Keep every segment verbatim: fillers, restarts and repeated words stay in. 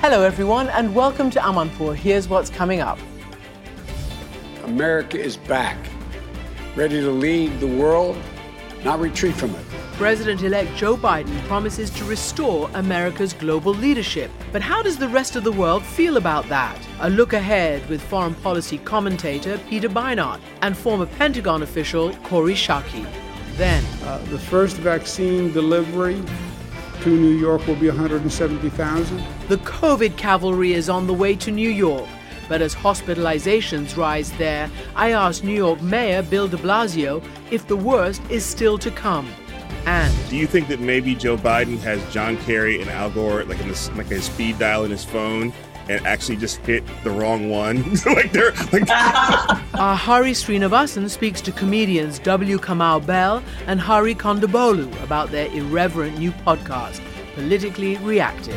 Hello, everyone, and welcome to Amanpour. Here's what's coming up. America is back, ready to lead the world, not retreat from it. President-elect Joe Biden promises to restore America's global leadership. But how does the rest of the world feel about that? A look ahead with foreign policy commentator Peter Beinart and former Pentagon official Kori Schake. Then, uh, the first vaccine delivery to New York will be one hundred seventy thousand. The COVID cavalry is on the way to New York. But as hospitalizations rise there, I asked New York Mayor Bill de Blasio if the worst is still to come. And do you think that maybe Joe Biden has John Kerry and Al Gore like in this, like a speed dial in his phone and actually just hit the wrong one? like they're like. Our Hari Srinivasan speaks to comedians W. Kamau Bell and Hari Kondabolu about their irreverent new podcast, Politically Reactive.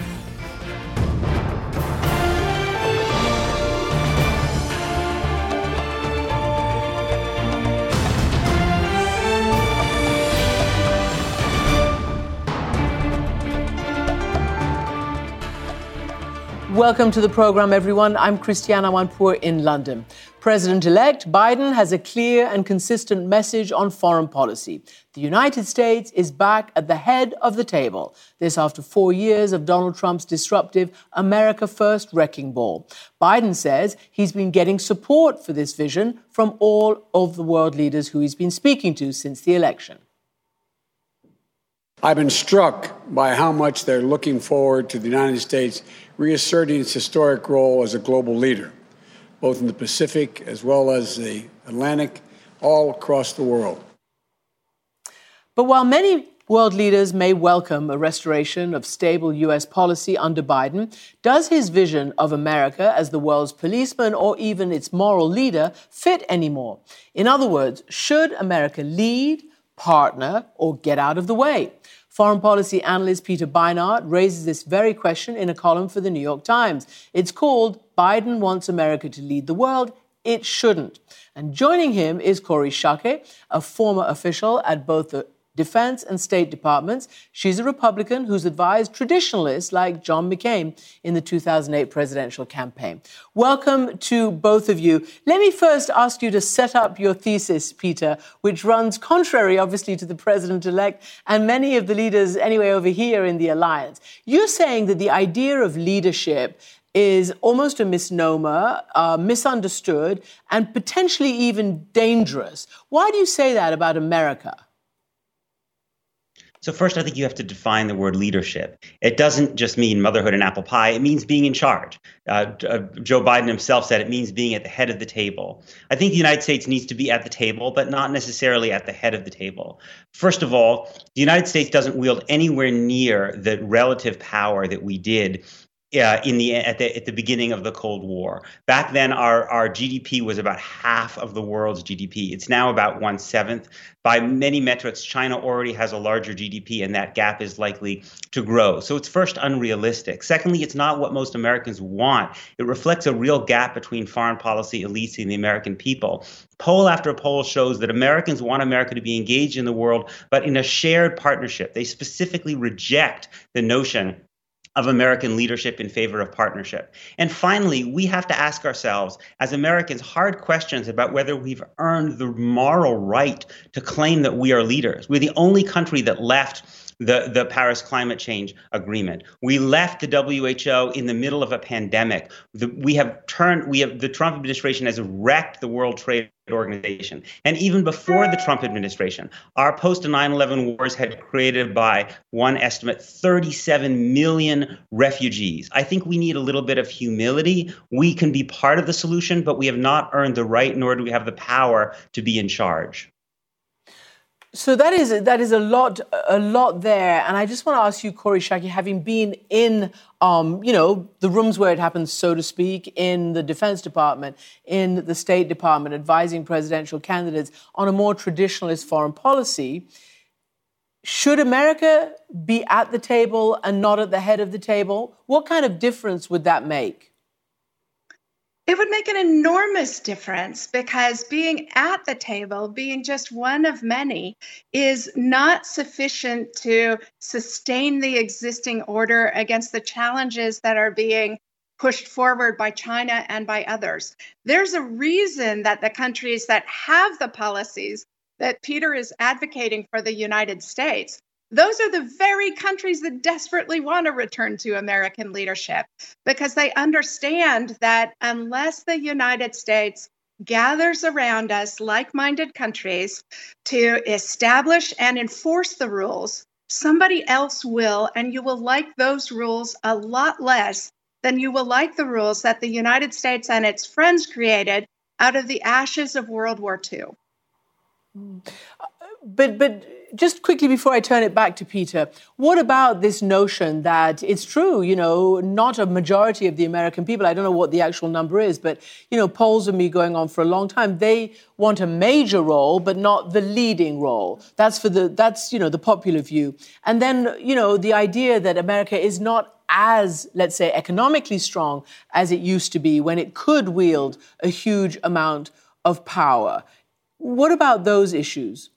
Welcome to the program, everyone. I'm Christiane Amanpour in London. President-elect Biden has a clear and consistent message on foreign policy. The United States is back at the head of the table. This after four years of Donald Trump's disruptive America First wrecking ball. Biden says he's been getting support for this vision from all of the world leaders who he's been speaking to since the election. I've been struck by how much they're looking forward to the United States reasserting its historic role as a global leader, both in the Pacific as well as the Atlantic, all across the world. But while many world leaders may welcome a restoration of stable U S policy under Biden, does his vision of America as the world's policeman or even its moral leader fit anymore? In other words, should America lead, partner, or get out of the way? Foreign policy analyst Peter Beinart raises this very question in a column for the New York Times. It's called Biden Wants America to Lead the World. It Shouldn't. And joining him is Kori Schake, a former official at both the Defense and State Departments. She's a Republican who's advised traditionalists like John McCain in the two thousand eight presidential campaign. Welcome to both of you. Let me first ask you to set up your thesis, Peter, which runs contrary, obviously, to the president-elect and many of the leaders, anyway, over here in the alliance. You're saying that the idea of leadership is almost a misnomer, uh, misunderstood, and potentially even dangerous. Why do you say that about America? So first, I think you have to define the word leadership. It doesn't just mean motherhood and apple pie. It means being in charge. Uh, uh, Joe Biden himself said it means being at the head of the table. I think the United States needs to be at the table, but not necessarily at the head of the table. First of all, the United States doesn't wield anywhere near the relative power that we did Uh, in the at the at the beginning of the Cold War. Back then, our our G D P was about half of the world's G D P. It's now about one seventh. By many metrics, China already has a larger G D P, and that gap is likely to grow. So it's first unrealistic. Secondly, it's not what most Americans want. It reflects a real gap between foreign policy elites and the American people. Poll after poll shows that Americans want America to be engaged in the world, but in a shared partnership. They specifically reject the notion of American leadership in favor of partnership. And finally, we have to ask ourselves, as Americans, hard questions about whether we've earned the moral right to claim that we are leaders. We're the only country that left the, the Paris Climate Change Agreement. We left the W H O in the middle of a pandemic. The, we have turned, we have, the Trump administration has wrecked the World Trade Organization. And even before the Trump administration, our post nine eleven wars had created, by one estimate, thirty-seven million refugees. I think we need a little bit of humility. We can be part of the solution, but we have not earned the right, nor do we have the power to be in charge. So that is that is a lot, a lot there. And I just want to ask you, Kori Schake, having been in, um, you know, the rooms where it happens, so to speak, in the Defense Department, in the State Department, advising presidential candidates on a more traditionalist foreign policy, should America be at the table and not at the head of the table? What kind of difference would that make? It would make an enormous difference because being at the table, being just one of many, is not sufficient to sustain the existing order against the challenges that are being pushed forward by China and by others. There's a reason that the countries that have the policies that Peter is advocating for the United States, those are the very countries that desperately want to return to American leadership, because they understand that unless the United States gathers around us like-minded countries to establish and enforce the rules, somebody else will, and you will like those rules a lot less than you will like the rules that the United States and its friends created out of the ashes of World War Two. But but just quickly before I turn it back to Peter, what about this notion that it's true, you know, not a majority of the American people, I don't know what the actual number is, but, you know, polls have been going on for a long time. They want a major role, but not the leading role. That's for the, that's, you know, the popular view. And then, you know, the idea that America is not as, let's say, economically strong as it used to be when it could wield a huge amount of power. What about those issues?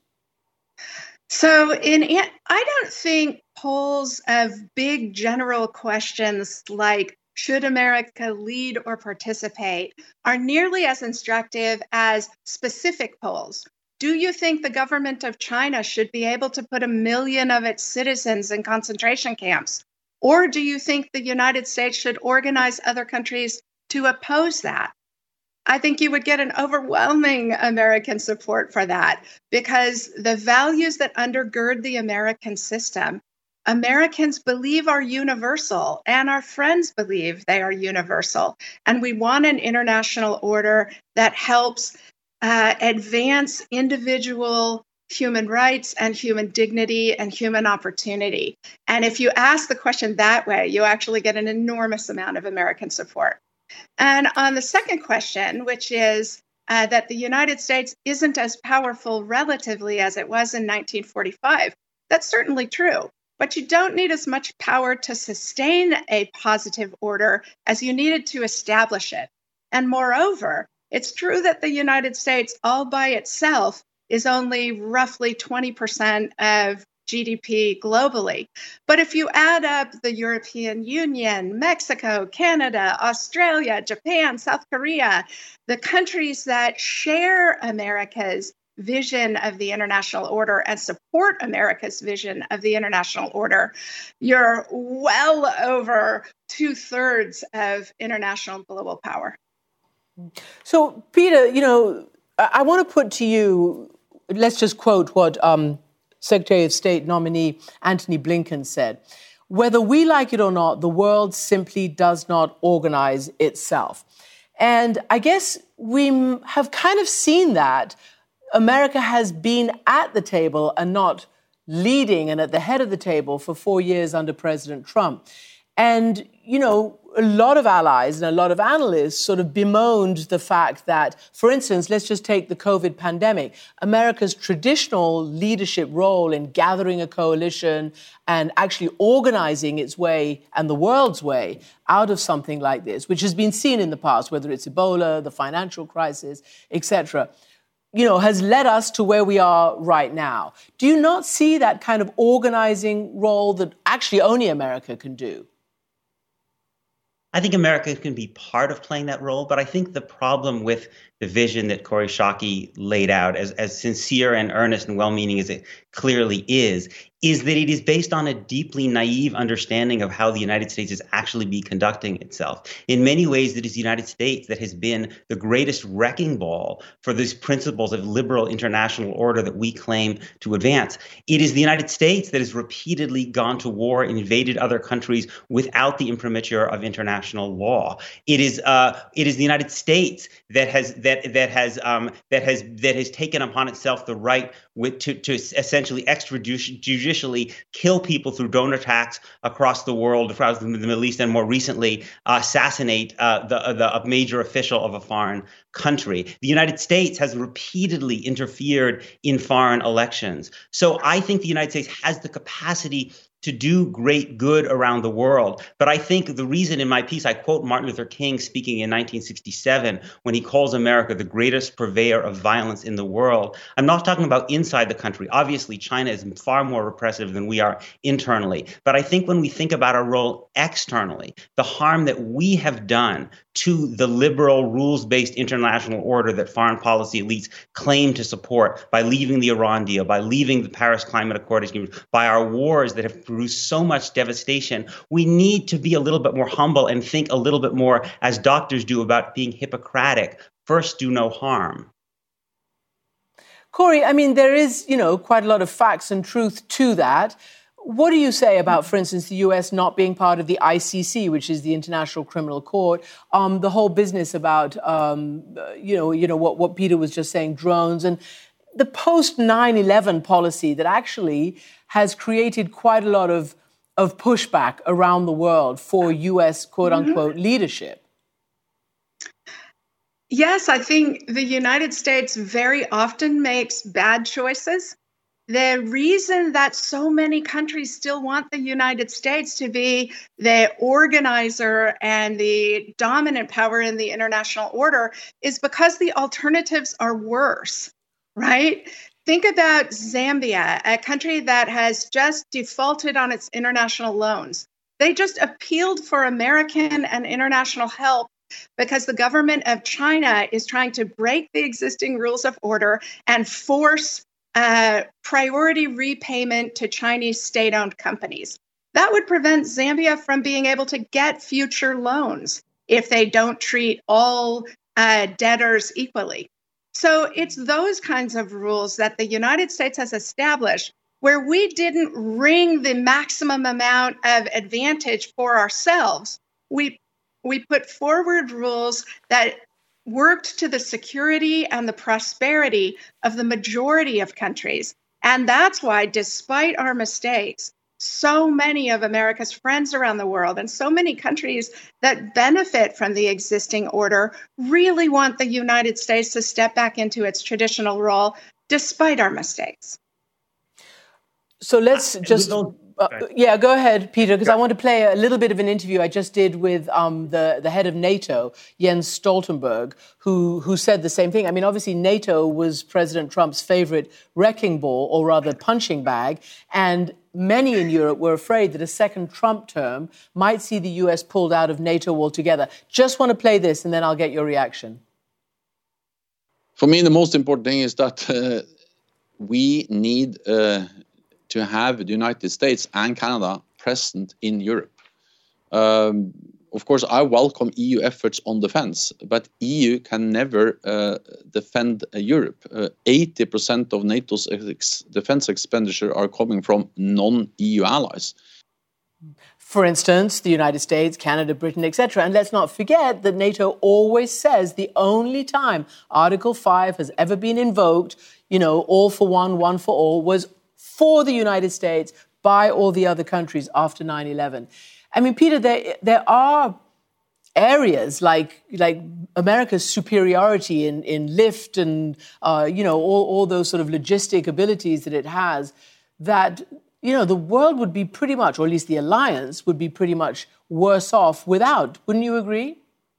So in I don't think polls of big general questions like should America lead or participate are nearly as instructive as specific polls. Do you think the government of China should be able to put a million of its citizens in concentration camps? Or do you think the United States should organize other countries to oppose that? I think you would get an overwhelming American support for that, because the values that undergird the American system, Americans believe are universal, and our friends believe they are universal. And we want an international order that helps uh, advance individual human rights and human dignity and human opportunity. And if you ask the question that way, you actually get an enormous amount of American support. And on the second question, which is uh, that the United States isn't as powerful relatively as it was in nineteen forty-five, that's certainly true. But you don't need as much power to sustain a positive order as you needed to establish it. And moreover, it's true that the United States all by itself is only roughly twenty percent of G D P globally. But if you add up the European Union, Mexico, Canada, Australia, Japan, South Korea, the countries that share America's vision of the international order and support America's vision of the international order, you're well over two-thirds of international global power. So, Peter, you know, I want to put to you, let's just quote what um, Secretary of State nominee Antony Blinken said. Whether we like it or not, the world simply does not organize itself. And I guess we have kind of seen that America has been at the table and not leading and at the head of the table for four years under President Trump. And, you know, a lot of allies and a lot of analysts sort of bemoaned the fact that, for instance, let's just take the COVID pandemic. America's traditional leadership role in gathering a coalition and actually organizing its way and the world's way out of something like this, which has been seen in the past, whether it's Ebola, the financial crisis, et cetera, you know, has led us to where we are right now. Do you not see that kind of organizing role that actually only America can do? I think America can be part of playing that role, but I think the problem with the vision that Kori Schake laid out, as, as sincere and earnest and well-meaning as it clearly is, is that it is based on a deeply naive understanding of how the United States is actually be conducting itself. In many ways, it is the United States that has been the greatest wrecking ball for these principles of liberal international order that we claim to advance. It is the United States that has repeatedly gone to war and invaded other countries without the imprimatur of international law. It is uh, it is the United States that has that that has um, that has that has taken upon itself the right with, to to essentially extrajudicially kill people through drone attacks across the world, across the Middle East, and more recently uh, assassinate uh, the the a major official of a foreign country. The United States has repeatedly interfered in foreign elections. So I think the United States has the capacity to do great good around the world. But I think the reason in my piece, I quote Martin Luther King speaking in nineteen sixty-seven when he calls America the greatest purveyor of violence in the world. I'm not talking about inside the country. Obviously, China is far more repressive than we are internally. But I think when we think about our role externally, the harm that we have done to the liberal, rules-based international order that foreign policy elites claim to support by leaving the Iran deal, by leaving the Paris Climate Accord agreement, by our wars that have produced so much devastation, we need to be a little bit more humble and think a little bit more, as doctors do, about being Hippocratic. First, do no harm. Kori, I mean, there is, you know, quite a lot of facts and truth to that. What do you say about, for instance, the U S not being part of the I C C, which is the International Criminal Court, um, the whole business about, um, you know, you know what, what Peter was just saying, drones, and the post nine eleven policy that actually has created quite a lot of, of pushback around the world for U S quote-unquote mm-hmm. leadership? Yes, I think the United States very often makes bad choices. The reason that so many countries still want the United States to be the organizer and the dominant power in the international order is because the alternatives are worse, right? Think about Zambia, a country that has just defaulted on its international loans. They just appealed for American and international help because the government of China is trying to break the existing rules of order and force uh, priority repayment to Chinese state-owned companies. That would prevent Zambia from being able to get future loans if they don't treat all uh, debtors equally. So it's those kinds of rules that the United States has established where we didn't wring the maximum amount of advantage for ourselves. We We put forward rules that worked to the security and the prosperity of the majority of countries. And that's why, despite our mistakes, so many of America's friends around the world and so many countries that benefit from the existing order really want the United States to step back into its traditional role, despite our mistakes. So let's just... Uh, yeah, go ahead, Peter, because I want to play a little bit of an interview I just did with um, the, the head of NATO, Jens Stoltenberg, who, who said the same thing. I mean, obviously, NATO was President Trump's favorite wrecking ball, or rather punching bag, and many in Europe were afraid that a second Trump term might see the U S pulled out of NATO altogether. Just want to play this, and then I'll get your reaction. For me, the most important thing is that uh, we need... Uh, to have the United States and Canada present in Europe. Um, of course, I welcome E U efforts on defense, but E U can never uh, defend uh, Europe. Uh, eighty percent of NATO's ex- defense expenditure are coming from non-E U allies. For instance, the United States, Canada, Britain, et cetera. And let's not forget that NATO always says the only time Article five has ever been invoked, you know, all for one, one for all, was for the United States by all the other countries after nine eleven. I mean, Peter, there, there are areas like like America's superiority in, in lift and, uh, you know, all, all those sort of logistic abilities that it has that, you know, the world would be pretty much, or at least the alliance would be pretty much worse off without. Wouldn't you agree?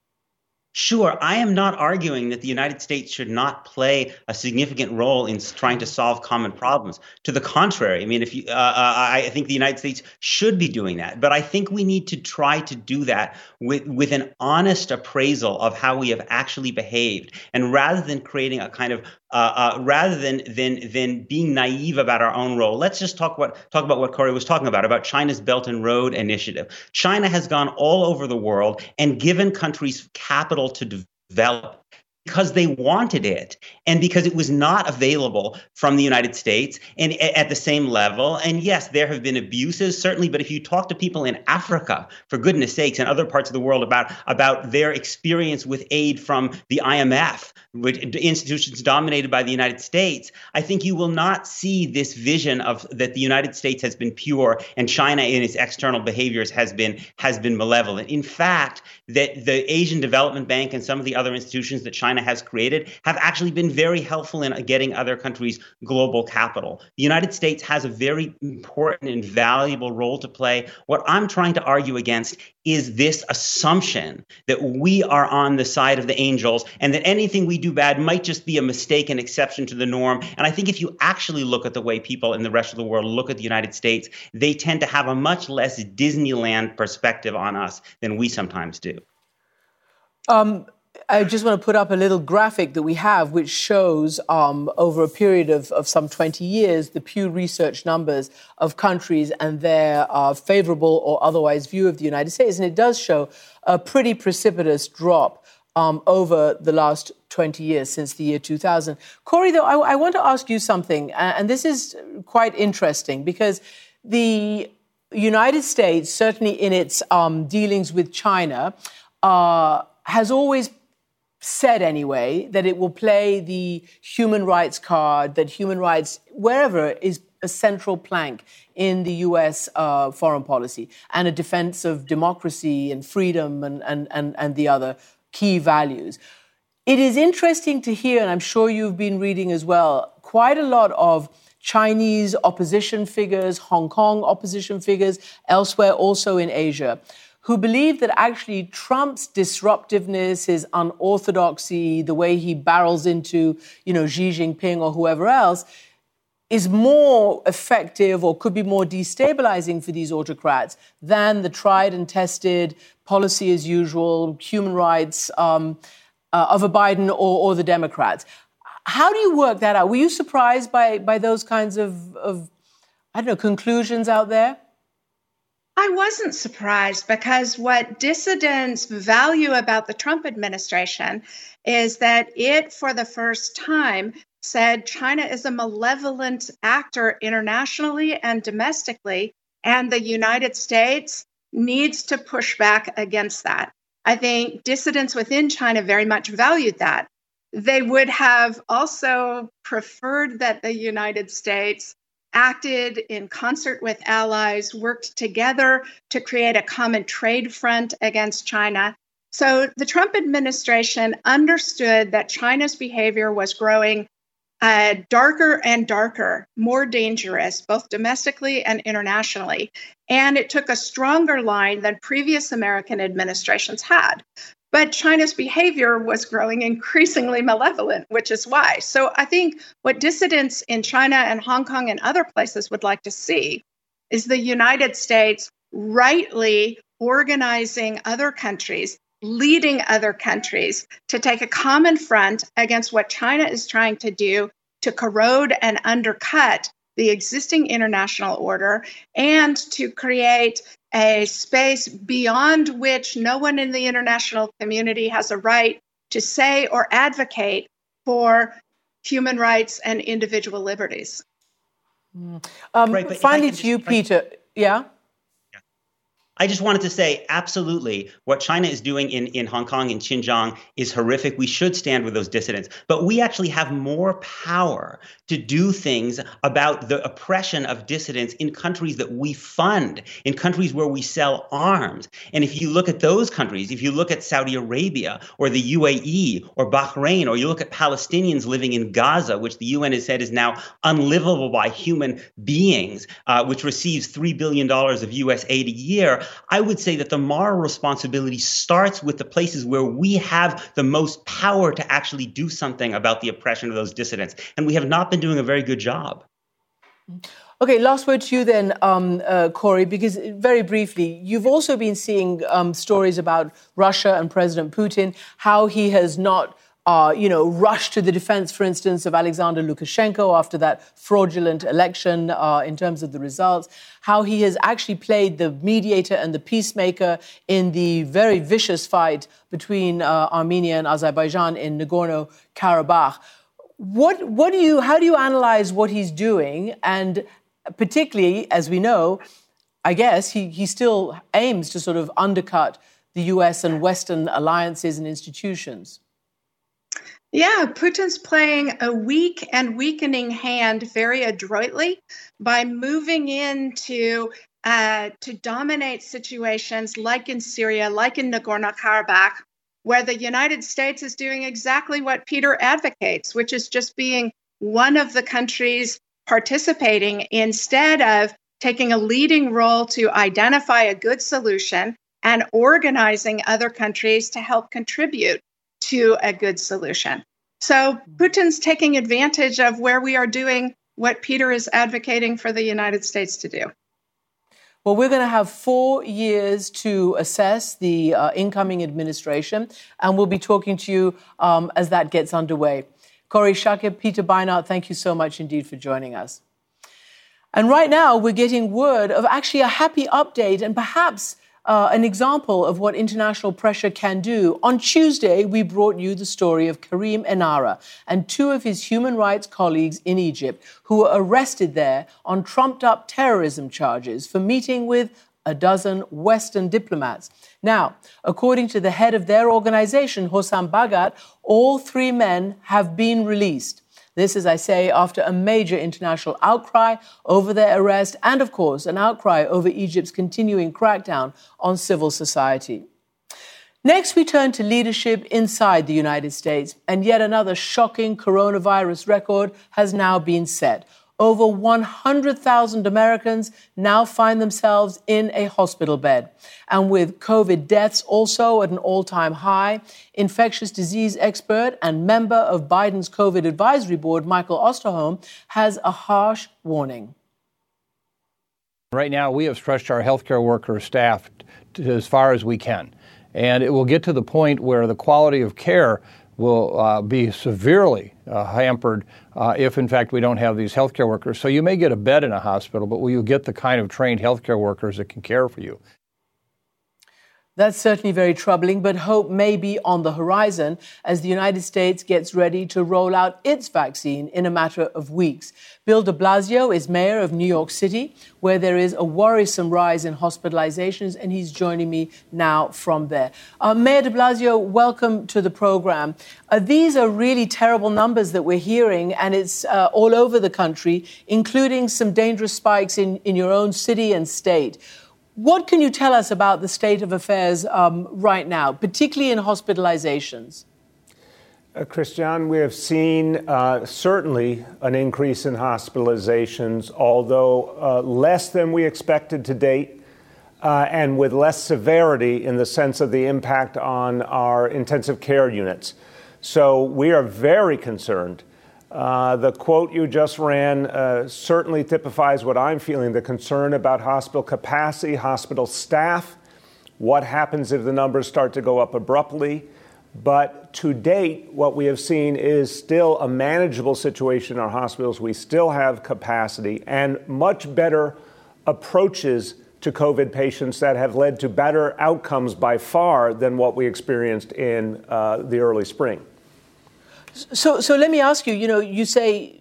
Sure. I am not arguing that the United States should not play a significant role in trying to solve common problems. To the contrary, I mean, if you, uh, uh, I think the United States should be doing that. But I think we need to try to do that with, with an honest appraisal of how we have actually behaved. And rather than creating a kind of Uh, uh, rather than than than being naive about our own role, let's just talk what talk about what Kori was talking about, about China's Belt and Road Initiative. China has gone all over the world and given countries capital to develop because they wanted it and because it was not available from the United States and at the same level. And yes, there have been abuses, certainly, but if you talk to people in Africa, for goodness sakes, and other parts of the world about, about their experience with aid from the I M F, which institutions dominated by the United States, I think you will not see this vision of that the United States has been pure and China in its external behaviors has been has been malevolent. In fact, that the Asian Development Bank and some of the other institutions that China China has created have actually been very helpful in getting other countries global capital. The United States has a very important and valuable role to play. What I'm trying to argue against is this assumption that we are on the side of the angels and that anything we do bad might just be a mistake and exception to the norm. And I think if you actually look at the way people in the rest of the world look at the United States, they tend to have a much less Disneyland perspective on us than we sometimes do. Um, I just want to put up a little graphic that we have, which shows um, over a period of, of some twenty years, the Pew Research numbers of countries and their uh, favorable or otherwise view of the United States. And it does show a pretty precipitous drop um, over the last twenty years, since the year two thousand. Kori, though, I, I want to ask you something, and this is quite interesting, because the United States, certainly in its um, dealings with China, uh, has always said anyway that it will play the human rights card, that human rights, wherever, is a central plank in the U S uh, foreign policy and a defense of democracy and freedom and, and, and, and the other key values. It is interesting to hear, and I'm sure you've been reading as well, quite a lot of Chinese opposition figures, Hong Kong opposition figures, elsewhere also in Asia, who believe that actually Trump's disruptiveness, his unorthodoxy, the way he barrels into, you know, Xi Jinping or whoever else, is more effective or could be more destabilizing for these autocrats than the tried and tested policy as usual, human rights um, uh, of a Biden or, or the Democrats. How do you work that out? Were you surprised by, by those kinds of, of, I don't know, conclusions out there? I wasn't surprised, because what dissidents value about the Trump administration is that it, for the first time, said China is a malevolent actor internationally and domestically, and the United States needs to push back against that. I think dissidents within China very much valued that. They would have also preferred that the United States acted in concert with allies, worked together to create a common trade front against China. So the Trump administration understood that China's behavior was growing uh, darker and darker, more dangerous, both domestically and internationally. And it took a stronger line than previous American administrations had. But China's behavior was growing increasingly malevolent, which is why. So I think what dissidents in China and Hong Kong and other places would like to see is the United States rightly organizing other countries, leading other countries to take a common front against what China is trying to do to corrode and undercut the existing international order, and to create a space beyond which no one in the international community has a right to say or advocate for human rights and individual liberties. Mm. Um, right, finally to you, Peter. Yeah? I just wanted to say, absolutely, what China is doing in, in Hong Kong and Xinjiang is horrific. We should stand with those dissidents. But we actually have more power to do things about the oppression of dissidents in countries that we fund, in countries where we sell arms. And if you look at those countries, if you look at Saudi Arabia or the U A E or Bahrain, or you look at Palestinians living in Gaza, which the U N has said is now unlivable by human beings, uh, which receives three billion dollars of U S aid a year, I would say that the moral responsibility starts with the places where we have the most power to actually do something about the oppression of those dissidents. And we have not been doing a very good job. Okay, last word to you then, um, uh, Kori, because very briefly, you've also been seeing um, stories about Russia and President Putin, how he has not Uh, you know, rushed to the defense, for instance, of Alexander Lukashenko after that fraudulent election uh, in terms of the results, how he has actually played the mediator and the peacemaker in the very vicious fight between uh, Armenia and Azerbaijan in Nagorno-Karabakh. What, what do you, how do you analyze what he's doing? And particularly, as we know, I guess he, he still aims to sort of undercut the U S and Western alliances and institutions. Yeah, Putin's playing a weak and weakening hand very adroitly by moving into uh, to dominate situations like in Syria, like in Nagorno-Karabakh, where the United States is doing exactly what Peter advocates, which is just being one of the countries participating instead of taking a leading role to identify a good solution and organizing other countries to help contribute to a good solution. So Putin's taking advantage of where we are doing what Peter is advocating for the United States to do. Well, we're going to have four years to assess the uh, incoming administration, and we'll be talking to you um, as that gets underway. Kori Schake, Peter Beinart, thank you so much indeed for joining us. And right now, we're getting word of actually a happy update and perhaps uh, an example of what international pressure can do. On Tuesday, we brought you the story of Karim Enara and two of his human rights colleagues in Egypt who were arrested there on trumped-up terrorism charges for meeting with a dozen Western diplomats. Now, according to the head of their organization, Hossam Bagat, all three men have been released. This, as I say, after a major international outcry over their arrest and, of course, an outcry over Egypt's continuing crackdown on civil society. Next, we turn to leadership inside the United States, and yet another shocking coronavirus record has now been set. Over one hundred thousand Americans now find themselves in a hospital bed. And with COVID deaths also at an all-time high, infectious disease expert and member of Biden's COVID advisory board, Michael Osterholm, has a harsh warning. Right now, we have stretched our healthcare worker staff to as far as we can. And it will get to the point where the quality of care will uh, be severely uh, hampered uh, if, in fact, we don't have these healthcare workers. So you may get a bed in a hospital, but will you get the kind of trained healthcare workers that can care for you? That's certainly very troubling, but hope may be on the horizon as the United States gets ready to roll out its vaccine in a matter of weeks. Bill de Blasio is mayor of New York City, where there is a worrisome rise in hospitalizations, and he's joining me now from there. Uh, Mayor de Blasio, welcome to the program. Uh, these are really terrible numbers that we're hearing, and it's uh, all over the country, including some dangerous spikes in, in your own city and state. What can you tell us about the state of affairs um, right now, particularly in hospitalizations? Uh, Christiane, we have seen uh, certainly an increase in hospitalizations, although uh, less than we expected to date, uh, and with less severity in the sense of the impact on our intensive care units. So we are very concerned. Uh, the quote you just ran uh, certainly typifies what I'm feeling, the concern about hospital capacity, hospital staff, what happens if the numbers start to go up abruptly. But to date, what we have seen is still a manageable situation in our hospitals. We still have capacity and much better approaches to COVID patients that have led to better outcomes by far than what we experienced in uh, the early spring. So, so let me ask you, you know, you say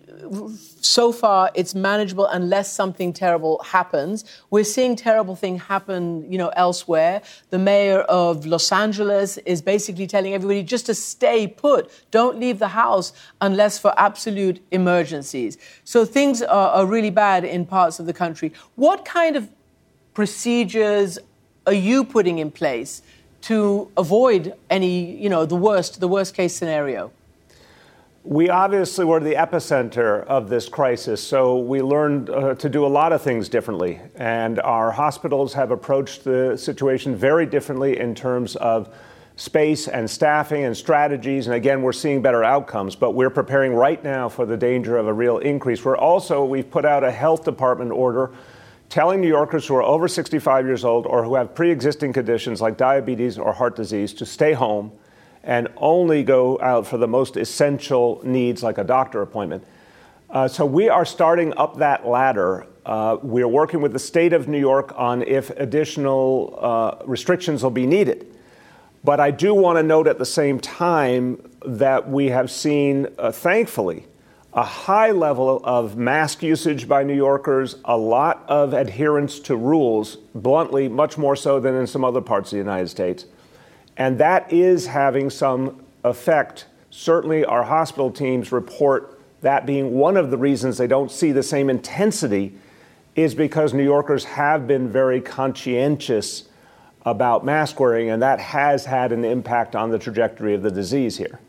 so far it's manageable unless something terrible happens. We're seeing terrible things happen, you know, elsewhere. The mayor of Los Angeles is basically telling everybody just to stay put. Don't leave the house unless for absolute emergencies. So things are, are really bad in parts of the country. What kind of procedures are you putting in place to avoid any, you know, the worst, the worst case scenario? We obviously were the epicenter of this crisis, so we learned uh, to do a lot of things differently. And our hospitals have approached the situation very differently in terms of space and staffing and strategies. And again, we're seeing better outcomes, but we're preparing right now for the danger of a real increase. We're also, we've put out a health department order telling New Yorkers who are over sixty-five years old or who have pre-existing conditions like diabetes or heart disease to stay home and only go out for the most essential needs like a doctor appointment. Uh, so we are starting up that ladder. Uh, we're working with the state of New York on if additional uh, restrictions will be needed. But I do want to note at the same time that we have seen, uh, thankfully, a high level of mask usage by New Yorkers, a lot of adherence to rules, bluntly, much more so than in some other parts of the United States. And that is having some effect. Certainly our hospital teams report that being one of the reasons they don't see the same intensity is because New Yorkers have been very conscientious about mask wearing, and that has had an impact on the trajectory of the disease here.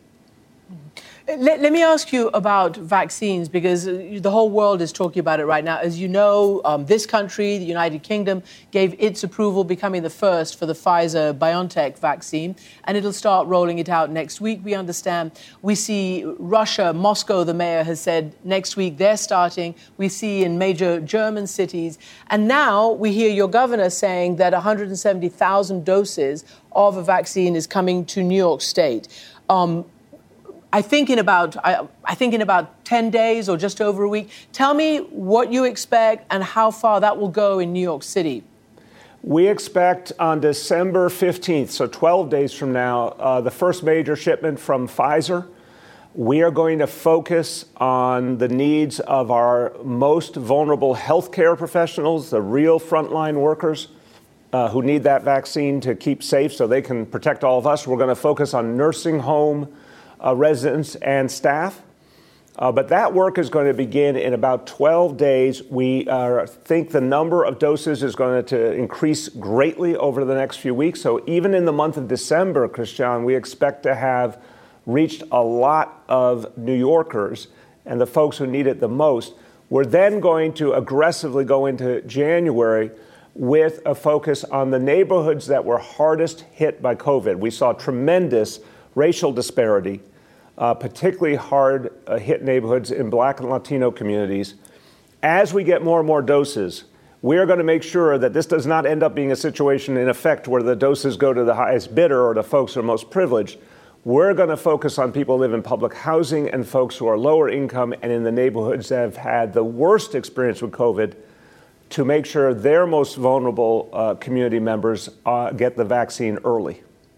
Let, let me ask you about vaccines, because the whole world is talking about it right now. As you know, um, this country, the United Kingdom, gave its approval, becoming the first for the Pfizer-BioNTech vaccine, and it'll start rolling it out next week, we understand. We see Russia, Moscow, the mayor has said next week they're starting. We see in major German cities. And now we hear your governor saying that one hundred seventy thousand doses of a vaccine is coming to New York State. Um, I think in about I, I think in about ten days or just over a week. Tell me what you expect and how far that will go in New York City. We expect on December fifteenth, so twelve days from now, uh, the first major shipment from Pfizer. We are going to focus on the needs of our most vulnerable healthcare professionals, the real frontline workers uh, who need that vaccine to keep safe so they can protect all of us. We're going to focus on nursing home Uh, residents and staff. Uh, but that work is going to begin in about twelve days. We uh, think the number of doses is going to increase greatly over the next few weeks. So even in the month of December, Christian, we expect to have reached a lot of New Yorkers and the folks who need it the most. We're then going to aggressively go into January with a focus on the neighborhoods that were hardest hit by COVID. We saw tremendous racial disparity, Uh, particularly hard uh, hit neighborhoods in Black and Latino communities. As we get more and more doses, we are going to make sure that this does not end up being a situation in effect where the doses go to the highest bidder or the folks who are most privileged. We're going to focus on people who live in public housing and folks who are lower income and in the neighborhoods that have had the worst experience with COVID to make sure their most vulnerable uh, community members uh, get the vaccine early.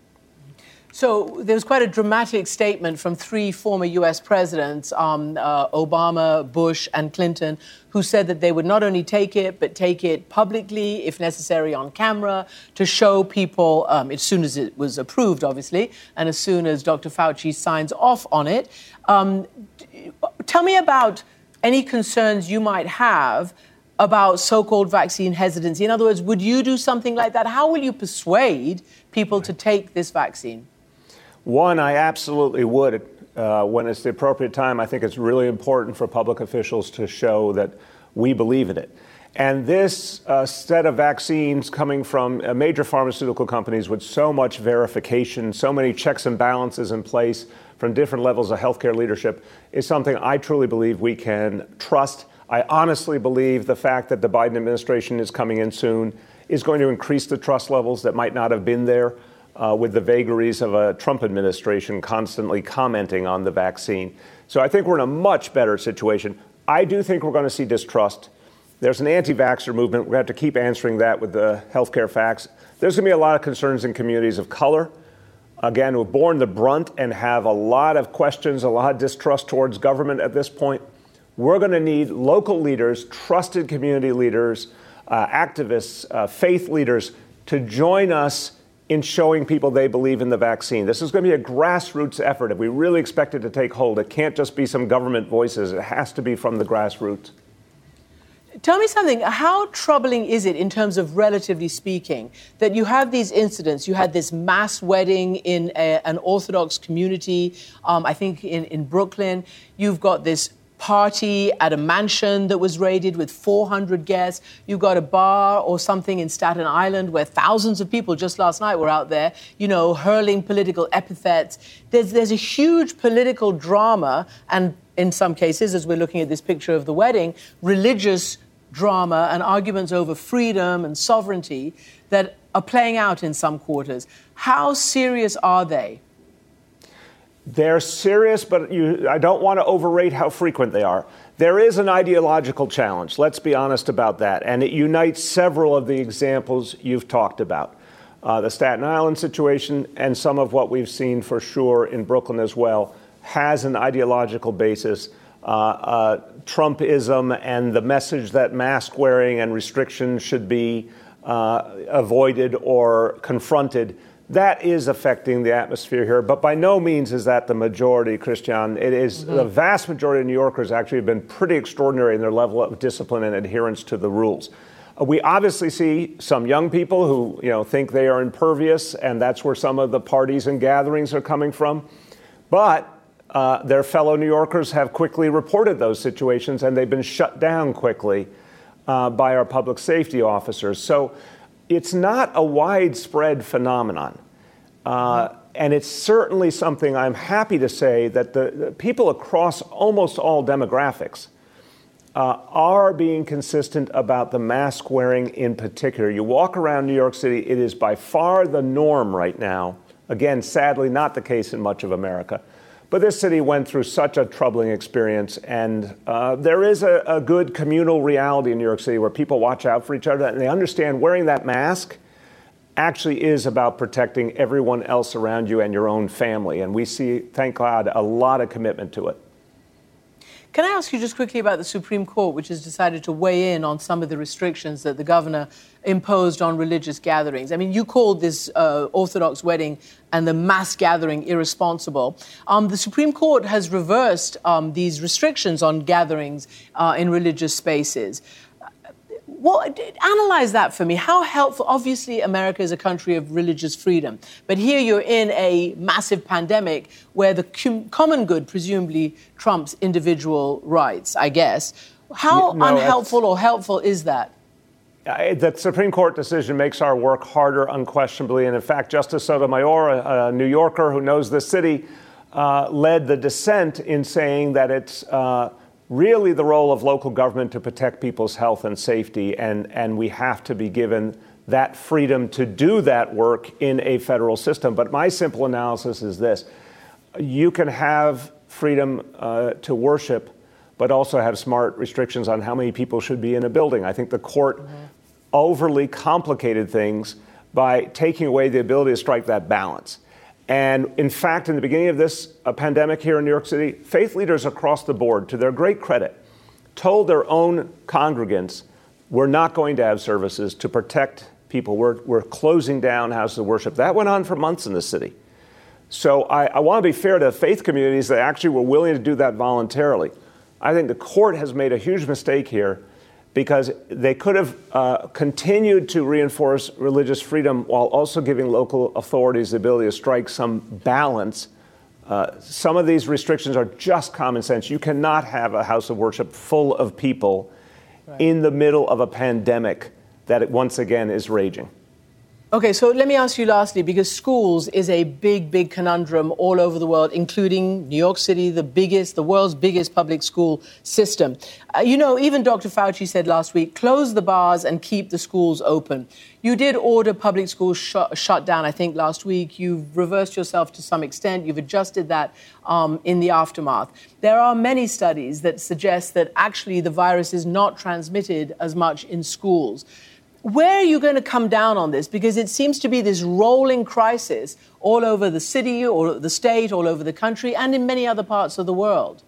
So there was quite a dramatic statement from three former U S presidents, um, uh, Obama, Bush, and Clinton, who said that they would not only take it, but take it publicly, if necessary, on camera, to show people, um, as soon as it was approved, obviously, and as soon as Doctor Fauci signs off on it. Um, tell me about any concerns you might have about so-called vaccine hesitancy. In other words, would you do something like that? How will you persuade people to take this vaccine? One, I absolutely would. Uh, when it's the appropriate time, I think it's really important for public officials to show that we believe in it. And this uh, set of vaccines coming from uh, major pharmaceutical companies with so much verification, so many checks and balances in place from different levels of healthcare leadership is something I truly believe we can trust. I honestly believe the fact that the Biden administration is coming in soon is going to increase the trust levels that might not have been there Uh, with the vagaries of a Trump administration constantly commenting on the vaccine. So I think we're in a much better situation. I do think we're going to see distrust. There's an anti-vaxxer movement. We have to keep answering that with the healthcare facts. There's going to be a lot of concerns in communities of color, again, who've borne the brunt and have a lot of questions, a lot of distrust towards government at this point. We're going to need local leaders, trusted community leaders, uh, activists, uh, faith leaders to join us in showing people they believe in the vaccine. This is going to be a grassroots effort. If we really expect it to take hold, it can't just be some government voices. It has to be from the grassroots. Tell me something. How troubling is it, in terms of relatively speaking, that you have these incidents? You had this mass wedding in a, an Orthodox community, um, I think in, in Brooklyn. You've got this party at a mansion that was raided with four hundred guests. You've got a bar or something in Staten Island where thousands of people just last night were out there, you know, hurling political epithets. There's, there's a huge political drama, and in some cases, as we're looking at this picture of the wedding, religious drama and arguments over freedom and sovereignty that are playing out in some quarters. How serious are they? They're serious, but you, I don't want to overrate how frequent they are. There is an ideological challenge. Let's be honest about that. And it unites several of the examples you've talked about. Uh, the Staten Island situation and some of what we've seen for sure in Brooklyn as well has an ideological basis. Uh, uh, Trumpism and the message that mask wearing and restrictions should be uh, avoided or confronted. That is affecting the atmosphere here, but by no means is that the majority, Christian. It is mm-hmm. The vast majority of New Yorkers actually have been pretty extraordinary in their level of discipline and adherence to the rules. Uh, we obviously see some young people who, you know, think they are impervious, and that's where some of the parties and gatherings are coming from. But uh, their fellow New Yorkers have quickly reported those situations, and they've been shut down quickly uh, by our public safety officers. So it's not a widespread phenomenon. Uh, and it's certainly something I'm happy to say that the, the people across almost all demographics uh, are being consistent about the mask wearing in particular. You walk around New York City, it is by far the norm right now. Again, sadly, not the case in much of America. But this city went through such a troubling experience, and uh, there is a, a good communal reality in New York City where people watch out for each other, and they understand wearing that mask actually is about protecting everyone else around you and your own family. And we see, thank God, a lot of commitment to it. Can I ask you just quickly about the Supreme Court, which has decided to weigh in on some of the restrictions that the governor imposed on religious gatherings? I mean, you called this uh, Orthodox wedding and the mass gathering irresponsible. Um, the Supreme Court has reversed um, these restrictions on gatherings uh, in religious spaces. Well, analyze that for me. How helpful? Obviously, America is a country of religious freedom. But here you're in a massive pandemic where the com- common good presumably trumps individual rights, I guess. How no, unhelpful or helpful is that? Uh, the Supreme Court decision makes our work harder, unquestionably. And in fact, Justice Sotomayor, a, a New Yorker who knows the city, uh, led the dissent in saying that it's uh, really the role of local government to protect people's health and safety, and, and we have to be given that freedom to do that work in a federal system. But my simple analysis is this. You can have freedom uh, to worship, but also have smart restrictions on how many people should be in a building. I think the court mm-hmm. overly complicated things by taking away the ability to strike that balance. And in fact, in the beginning of this uh, pandemic here in New York City, faith leaders across the board, to their great credit, told their own congregants, we're not going to have services to protect people. We're, we're closing down houses of worship. That went on for months in the city. So I, I want to be fair to faith communities that actually were willing to do that voluntarily. I think the court has made a huge mistake here because they could have uh, continued to reinforce religious freedom while also giving local authorities the ability to strike some balance. Uh, some of these restrictions are just common sense. You cannot have a house of worship full of people right. in the middle of a pandemic that, once again, is raging. Okay, so let me ask you lastly, because schools is a big, big conundrum all over the world, including New York City, the biggest, the world's biggest public school system. Uh, you know, even Doctor Fauci said last week, close the bars and keep the schools open. You did order public schools sh- shut down, I think, last week. You've reversed yourself to some extent. You've adjusted that um, in the aftermath. There are many studies that suggest that actually the virus is not transmitted as much in schools. Where are you going to come down on this? Because it seems to be this rolling crisis all over the city or the state, all over the country, and in many other parts of the world.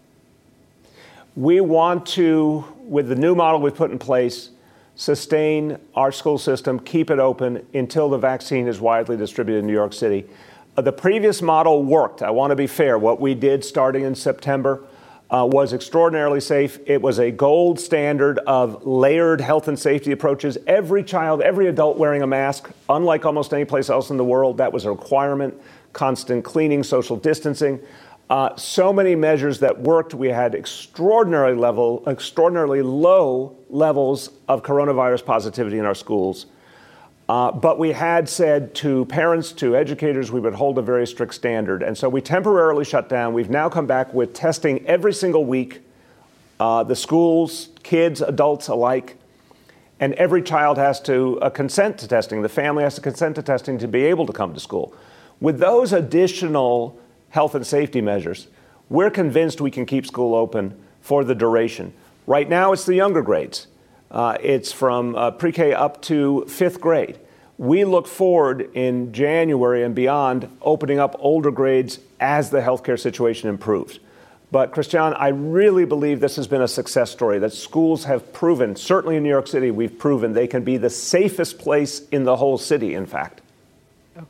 We want to, with the new model we've put in place, sustain our school system, keep it open until the vaccine is widely distributed in New York City. Uh, the previous model worked. I want to be fair. What we did starting in September Uh, was extraordinarily safe. It was a gold standard of layered health and safety approaches. Every child, every adult wearing a mask, unlike almost any place else in the world. That was a requirement. Constant cleaning, social distancing. Uh, so many measures that worked. We had extraordinarily level, extraordinarily low levels of coronavirus positivity in our schools. Uh, but we had said to parents, to educators, we would hold a very strict standard. And so we temporarily shut down. We've now come back with testing every single week, uh, the schools, kids, adults alike. And every child has to uh, consent to testing. The family has to consent to testing to be able to come to school. With those additional health and safety measures, we're convinced we can keep school open for the duration. Right now, it's the younger grades. Uh, it's from uh, pre-K up to fifth grade. We look forward in January and beyond opening up older grades as the healthcare situation improves. But, Christiane, I really believe this has been a success story, that schools have proven, certainly in New York City, we've proven they can be the safest place in the whole city, in fact. Okay.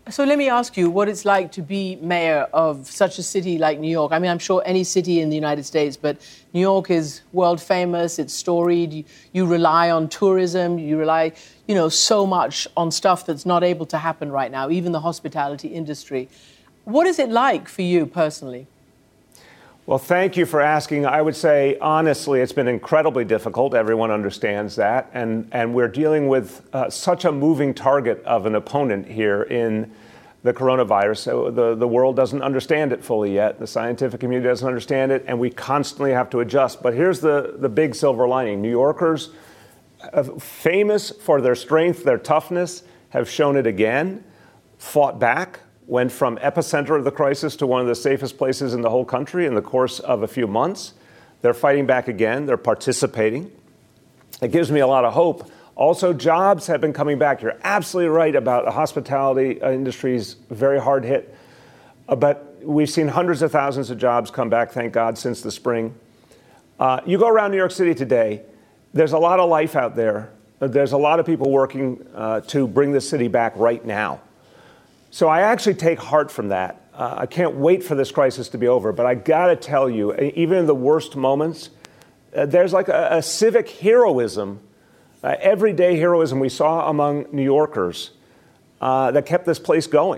So let me ask you what it's like to be mayor of such a city like New York. I mean, I'm sure any city in the United States, but New York is world famous, it's storied, you, you rely on tourism, you rely, you know, so much on stuff that's not able to happen right now, even the hospitality industry. What is it like for you personally? Well, thank you for asking. I would say, honestly, it's been incredibly difficult. Everyone understands that. And, and we're dealing with uh, such a moving target of an opponent here in the coronavirus. So the, the world doesn't understand it fully yet. The scientific community doesn't understand it, and we constantly have to adjust. But here's the, the big silver lining. New Yorkers, uh, famous for their strength, their toughness, have shown it again, fought back, went from epicenter of the crisis to one of the safest places in the whole country in the course of a few months. They're fighting back again. They're participating. It gives me a lot of hope. Also, jobs have been coming back. You're absolutely right about the hospitality industry's very hard hit. Uh, but we've seen hundreds of thousands of jobs come back, thank God, since the spring. Uh, you go around New York City today, there's a lot of life out there. There's a lot of people working uh, to bring the city back right now. So I actually take heart from that. Uh, I can't wait for this crisis to be over, but I gotta tell you, even in the worst moments, uh, there's like a, a civic heroism, uh, everyday heroism we saw among New Yorkers uh, that kept this place going.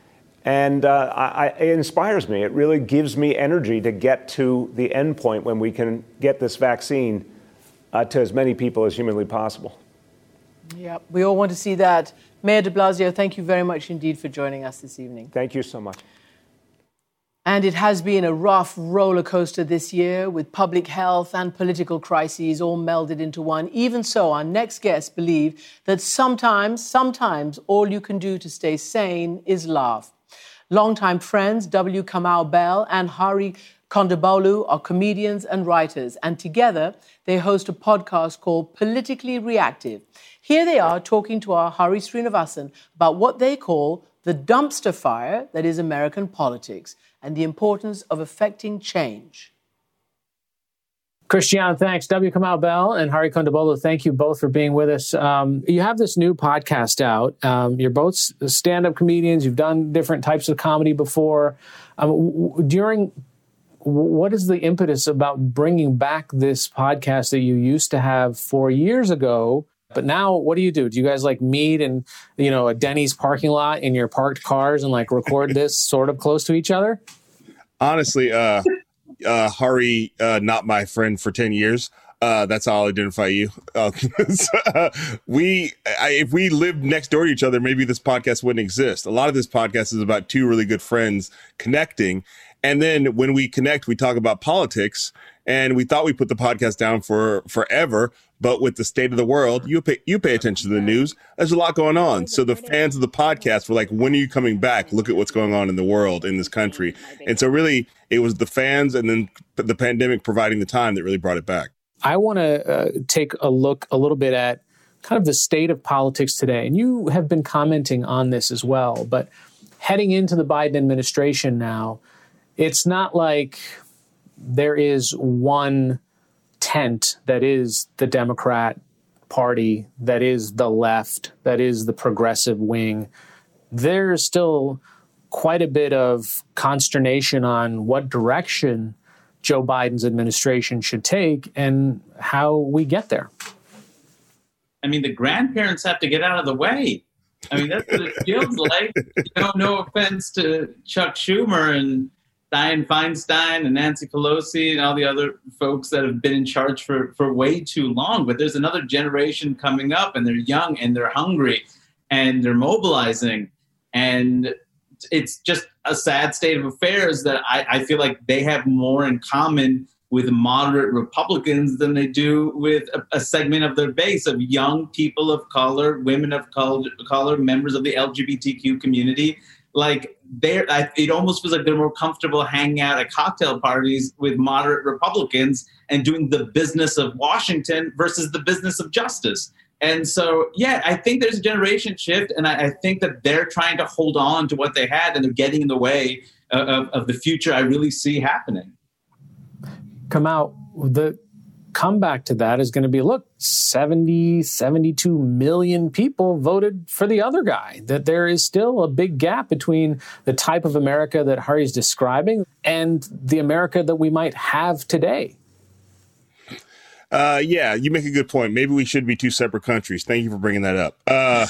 And uh, I, it inspires me. It really gives me energy to get to the end point when we can get this vaccine uh, to as many people as humanly possible. Yeah, we all want to see that. Mayor de Blasio, thank you very much indeed for joining us this evening. Thank you so much. And it has been a rough roller coaster this year with public health and political crises all melded into one. Even so, our next guests believe that sometimes, sometimes all you can do to stay sane is laugh. Longtime friends W. Kamau Bell and Hari Kondabolu are comedians and writers, and together they host a podcast called Politically Reactive. Here they are talking to our Hari Srinivasan about what they call the dumpster fire that is American politics and the importance of affecting change. Christiane, thanks. W. Kamau Bell and Hari Kondabolu, thank you both for being with us. Um, you have this new podcast out. Um, you're both stand-up comedians. You've done different types of comedy before. Um, w- during, w- what is the impetus about bringing back this podcast that you used to have four years ago? But now, what do you do? Do you guys like meet in, you know, a Denny's parking lot in your parked cars and like record this sort of close to each other? Honestly, uh, uh, Hari, uh, not my friend for ten years. Uh, that's how I'll identify you. Uh, we, I, if we lived next door to each other, maybe this podcast wouldn't exist. A lot of this podcast is about two really good friends connecting. And then when we connect, we talk about politics. And we thought we put the podcast down for forever. But with the state of the world, you pay, you pay attention to the news. There's a lot going on. So the fans of the podcast were like, when are you coming back? Look at what's going on in the world, in this country. And so really, it was the fans and then the pandemic providing the time that really brought it back. I want to uh, take a look a little bit at kind of the state of politics today. And you have been commenting on this as well. But heading into the Biden administration now, it's not like there is one tent that is the Democrat Party, that is the left, that is the progressive wing. There's still quite a bit of consternation on what direction Joe Biden's administration should take and how we get there. I mean, the grandparents have to get out of the way. I mean, that's what it feels like. You know, no offense to Chuck Schumer and Dianne Feinstein and Nancy Pelosi and all the other folks that have been in charge for, for way too long. But there's another generation coming up, and they're young and they're hungry and they're mobilizing. And it's just a sad state of affairs that I, I feel like they have more in common with moderate Republicans than they do with a, a segment of their base of young people of color, women of color, color members of the L G B T Q community. Like, they're, I, it almost feels like they're more comfortable hanging out at cocktail parties with moderate Republicans and doing the business of Washington versus the business of justice. And so, yeah, I think there's a generation shift, and I, I think that they're trying to hold on to what they had, and they're getting in the way of, of the future I really see happening. Come out, the comeback to that is going to be, look, seventy, seventy-two million people voted for the other guy, that there is still a big gap between the type of America that Hari's describing and the America that we might have today. Uh, yeah, you make a good point. Maybe we should be two separate countries. Thank you for bringing that up. Uh,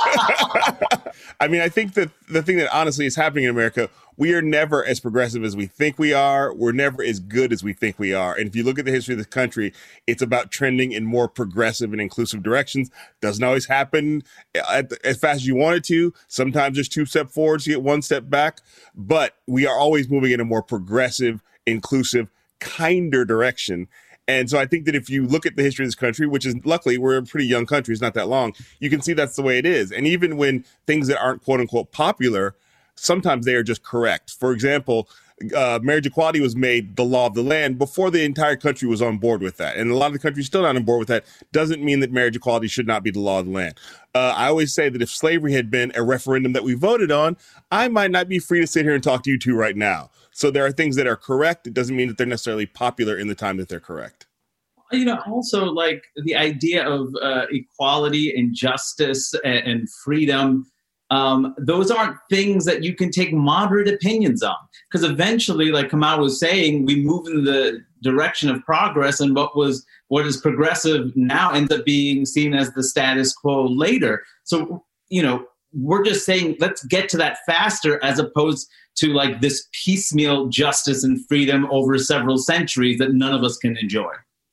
I mean, I think that the thing that honestly is happening in America, we are never as progressive as we think we are. We're never as good as we think we are. And if you look at the history of this country, it's about trending in more progressive and inclusive directions. Doesn't always happen at the, as fast as you want it to. Sometimes there's two steps forward to get one step back. But we are always moving in a more progressive, inclusive, kinder direction. And so I think that if you look at the history of this country, which is luckily we're a pretty young country, it's not that long, you can see that's the way it is. And even when things that aren't quote unquote popular, sometimes they are just correct. For example, uh, marriage equality was made the law of the land before the entire country was on board with that. And a lot of the country is still not on board with that. Doesn't mean that marriage equality should not be the law of the land. Uh, I always say that if slavery had been a referendum that we voted on, I might not be free to sit here and talk to you two right now. So there are things that are correct. It doesn't mean that they're necessarily popular in the time that they're correct. You know, also like the idea of uh, equality and justice and, and freedom, um, those aren't things that you can take moderate opinions on. Because eventually, like Kamal was saying, we move in the direction of progress, and what was what is progressive now ends up being seen as the status quo later. So, you know, we're just saying, let's get to that faster, as opposed to like this piecemeal justice and freedom over several centuries that none of us can enjoy.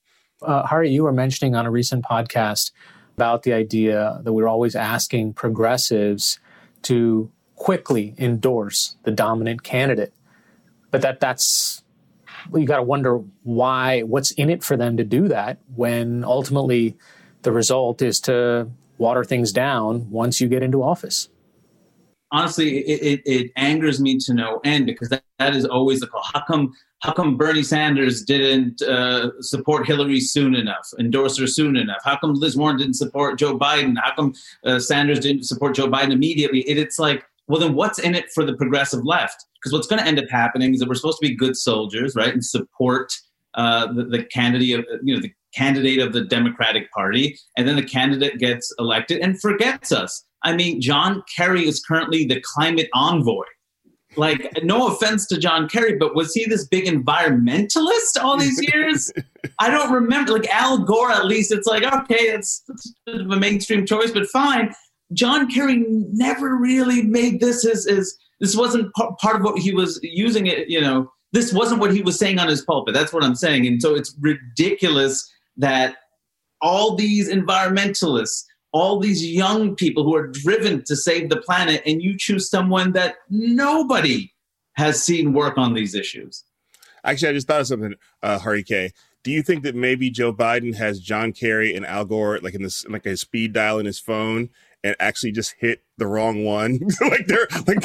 Uh, Hari, you were mentioning on a recent podcast about the idea that we're always asking progressives to quickly endorse the dominant candidate. But that that's, well, you got to wonder why, what's in it for them to do that when ultimately the result is to water things down once you get into office. Honestly, it, it, it angers me to no end, because that, that is always the call. How come, how come Bernie Sanders didn't uh, support Hillary soon enough, endorse her soon enough? How come Liz Warren didn't support Joe Biden? How come uh, Sanders didn't support Joe Biden immediately? It, it's like, well, then what's in it for the progressive left? Because what's going to end up happening is that we're supposed to be good soldiers, right, and support uh, the, the candidate of, you know, the candidate of the Democratic Party, and then the candidate gets elected and forgets us. I mean, John Kerry is currently the climate envoy. Like, no offense to John Kerry, but was he this big environmentalist all these years? I don't remember. Like Al Gore, at least it's like, okay, that's, that's a bit of a mainstream choice, but fine. John Kerry never really made this his, his this wasn't p- part of what he was using it, you know, this wasn't what he was saying on his pulpit. That's what I'm saying. And so it's ridiculous that all these environmentalists, all these young people who are driven to save the planet, and you choose someone that nobody has seen work on these issues. Actually, I just thought of something, uh, Hari K. Do you think that maybe Joe Biden has John Kerry and Al Gore like in this, like a speed dial in his phone, and actually just hit the wrong one? like they're like,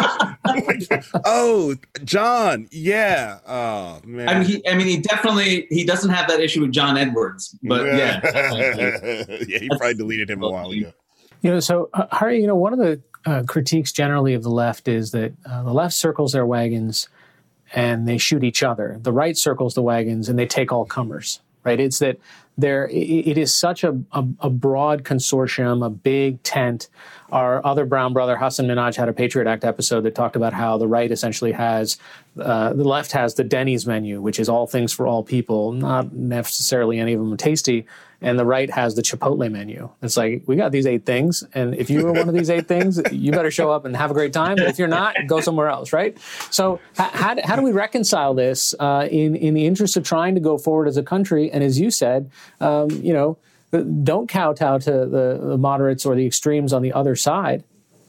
like, oh, John, yeah, oh man. I mean, he, I mean, he definitely he doesn't have that issue with John Edwards, but yeah, yeah, he probably deleted him a while ago. You know, so uh, Hari, you know, one of the uh, critiques generally of the left is that uh, the left circles their wagons and they shoot each other. The right circles the wagons and they take all comers. Right? It's that there. It is such a, a, a broad consortium, a big tent. Our other Brown brother, Hassan Minhaj, had a Patriot Act episode that talked about how the right essentially has, uh, the left has the Denny's menu, which is all things for all people, not necessarily any of them are tasty, and the right has the Chipotle menu. It's like, we got these eight things, and if you were one of these eight things, you better show up and have a great time. But if you're not, go somewhere else, right? So how, how do we reconcile this uh, in, in the interest of trying to go forward as a country? And as you said, um, you know, don't kowtow to the, the moderates or the extremes on the other side.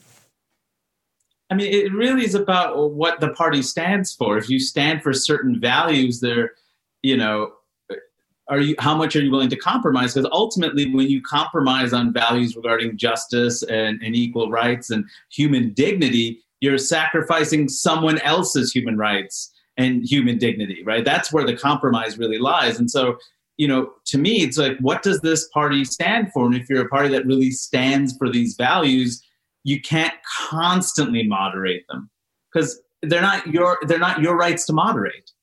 I mean, it really is about what the party stands for. If you stand for certain values, there, you know, are you, how much are you willing to compromise? Because ultimately, when you compromise on values regarding justice and, and equal rights and human dignity, you're sacrificing someone else's human rights and human dignity, right? That's where the compromise really lies. And so, you know, to me, it's like, what does this party stand for? And if you're a party that really stands for these values, you can't constantly moderate them, because they're not your they're not your rights to moderate.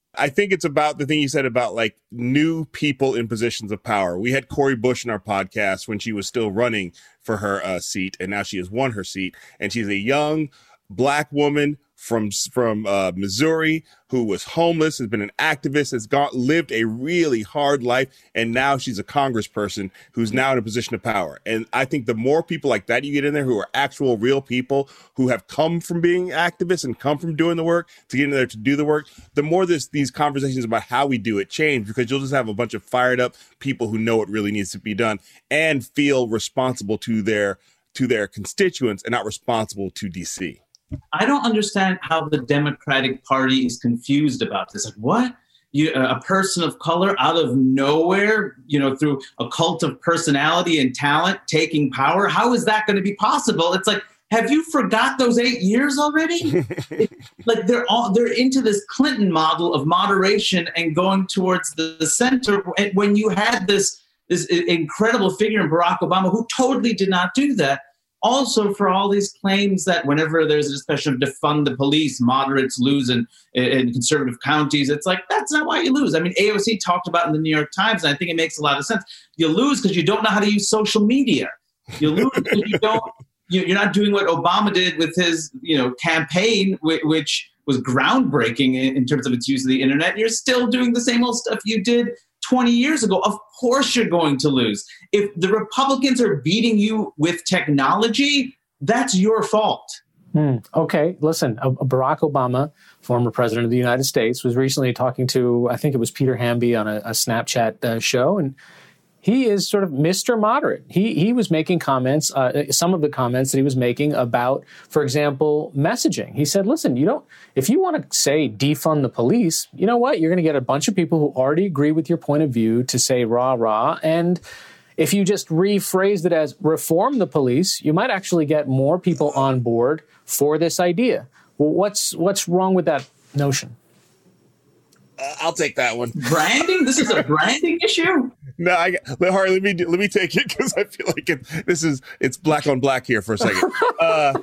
I think it's about the thing you said about like new people in positions of power. We had Cori Bush in our podcast when she was still running for her uh, seat, and now she has won her seat. And she's a young Black woman from from uh, Missouri who was homeless, has been an activist, has got, lived a really hard life, and now she's a congressperson who's now in a position of power. And I think the more people like that you get in there who are actual real people who have come from being activists and come from doing the work to get in there to do the work, the more this these conversations about how we do it change, because you'll just have a bunch of fired up people who know what really needs to be done and feel responsible to their to their constituents and not responsible to D C. I don't understand how the Democratic Party is confused about this. Like, what? You, a person of color out of nowhere, you know, through a cult of personality and talent taking power? How is that going to be possible? It's like, have you forgot those eight years already? It, like they're all they're into this Clinton model of moderation and going towards the, the center. And when you had this this incredible figure in Barack Obama who totally did not do that. Also, for all these claims that whenever there's a discussion of defund the police, moderates lose in, in conservative counties, it's like, that's not why you lose. I mean, A O C talked about in the New York Times, and I think it makes a lot of sense. You lose because you don't know how to use social media. You lose because you don't, you, you're not doing what Obama did with his, you know, campaign, which was groundbreaking in, in terms of its use of the internet. You're still doing the same old stuff you did twenty years ago. Of course you're going to lose. If the Republicans are beating you with technology, that's your fault. Hmm. Okay, listen, uh, Barack Obama, former president of the United States, was recently talking to, I think it was Peter Hamby on a, a Snapchat uh, show, and he is sort of Mister Moderate. He he was making comments, uh, some of the comments that he was making about, for example, messaging. He said, listen, you don't, if you want to say defund the police, you know what? You're going to get a bunch of people who already agree with your point of view to say rah, rah. And if you just rephrased it as reform the police, you might actually get more people on board for this idea. Well, what's what's wrong with that notion? Uh, I'll take that one. Branding? This is a branding issue? No, I let Harry. Let me let me take it because I feel like it, this is it's black on black here for a second. Uh,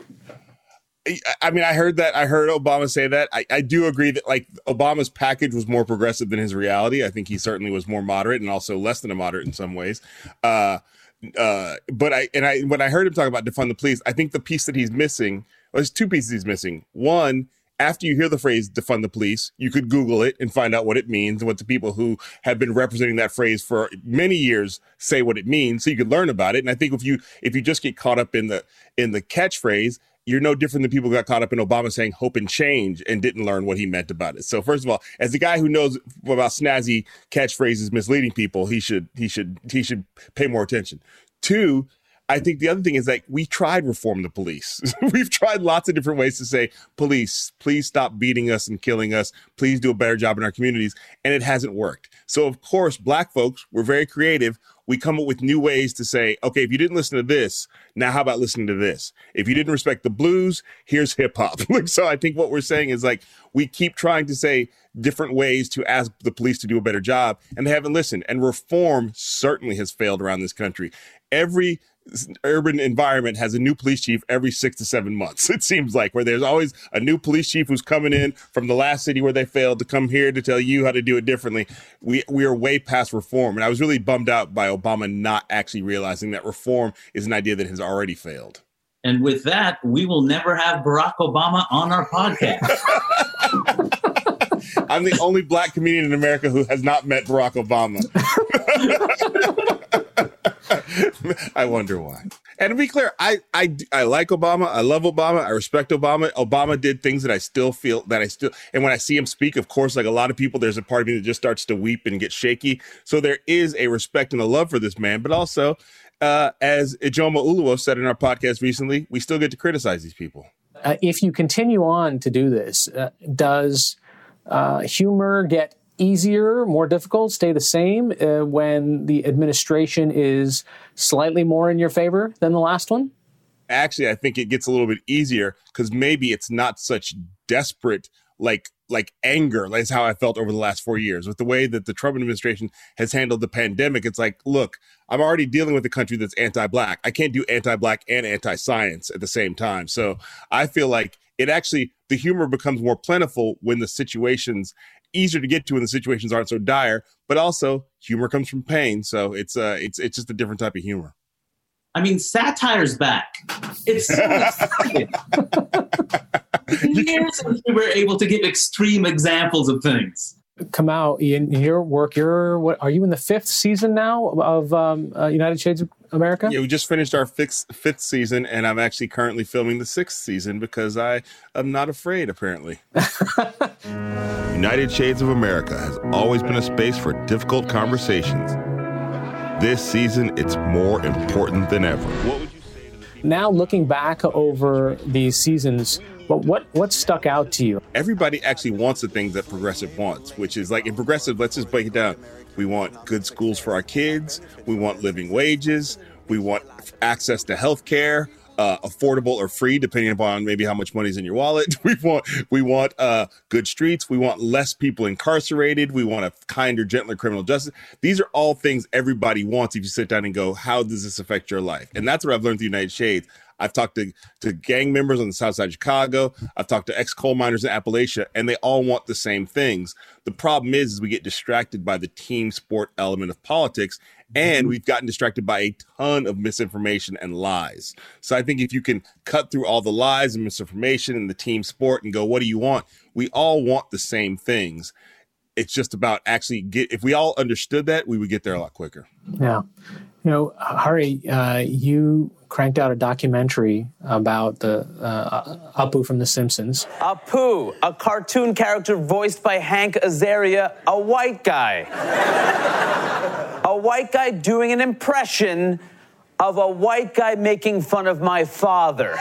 I mean, I heard that. I heard Obama say that. I, I do agree that like Obama's package was more progressive than his reality. I think he certainly was more moderate and also less than a moderate in some ways. Uh, uh, but I and I when I heard him talk about defund the police, I think the piece that he's missing, well, there's two pieces he's missing. One, after you hear the phrase defund the police, you could Google it and find out what it means and what the people who have been representing that phrase for many years say what it means, so you could learn about it. And I think if you if you just get caught up in the in the catchphrase, you're no different than people who got caught up in Obama saying hope and change and didn't learn what he meant about it. So first of all, as a guy who knows about snazzy catchphrases misleading people, he should he should he should pay more attention. Two, I think the other thing is that we tried reform the police. We've tried lots of different ways to say, police, please stop beating us and killing us. Please do a better job in our communities. And it hasn't worked. So, of course, Black folks, we're very creative. We come up with new ways to say, okay, if you didn't listen to this, now how about listening to this? If you didn't respect the blues, here's hip hop. So I think what we're saying is like, we keep trying to say different ways to ask the police to do a better job, and they haven't listened. And reform certainly has failed around this country. Every urban environment has a new police chief every six to seven months, it seems like, where there's always a new police chief who's coming in from the last city where they failed to come here to tell you how to do it differently. We we are way past reform. And I was really bummed out by Obama not actually realizing that reform is an idea that has already failed. And with that, we will never have Barack Obama on our podcast. I'm the only Black comedian in America who has not met Barack Obama. I wonder why. And to be clear, I, I I like Obama. I love Obama. I respect Obama. Obama did things that I still feel that I still, and when I see him speak, of course, like a lot of people, there's a part of me that just starts to weep and get shaky. So there is a respect and a love for this man. But also, uh, as Ijoma Uluwo said in our podcast recently, we still get to criticize these people. Uh, if you continue on to do this, uh, does uh, humor get easier, more difficult, stay the same uh, when the administration is slightly more in your favor than the last one? Actually, I think it gets a little bit easier because maybe it's not such desperate, like like anger. That's how I felt over the last four years with the way that the Trump administration has handled the pandemic. It's like, look, I'm already dealing with a country that's anti-Black. I can't do anti-Black and anti-science at the same time. So I feel like it actually, the humor becomes more plentiful when the situations easier to get to when the situations aren't so dire, but also humor comes from pain. So it's uh, it's it's just a different type of humor. I mean, satire's back. It's so exciting. Years since we were able to give extreme examples of things. Kamau, in your work, you're what? Are you in the fifth season now of um, uh, United Shades of America? Yeah, we just finished our fifth, fifth season, and I'm actually currently filming the sixth season because I am not afraid, apparently. United Shades of America has always been a space for difficult conversations. This season, it's more important than ever. What would you say to the people? Now, looking back over these seasons, But what, what stuck out to you? Everybody actually wants the things that Progressive wants, which is like in Progressive, let's just break it down. We want good schools for our kids. We want living wages. We want access to health care, uh, affordable or free, depending upon maybe how much money's in your wallet. We want we want uh, good streets. We want less people incarcerated. We want a kinder, gentler criminal justice. These are all things everybody wants if you sit down and go, how does this affect your life? And that's what I've learned through United Shades. I've talked to, to gang members on the south side of Chicago. I've talked to ex-coal miners in Appalachia, and they all want the same things. The problem is, is we get distracted by the team sport element of politics, and we've gotten distracted by a ton of misinformation and lies. So I think if you can cut through all the lies and misinformation and the team sport and go, what do you want? We all want the same things. It's just about actually get, if we all understood that, we would get there a lot quicker. Yeah. You know, Hari, uh, you cranked out a documentary about the uh, Apu from The Simpsons. Apu, a cartoon character voiced by Hank Azaria, a white guy. A white guy doing an impression of a white guy making fun of my father.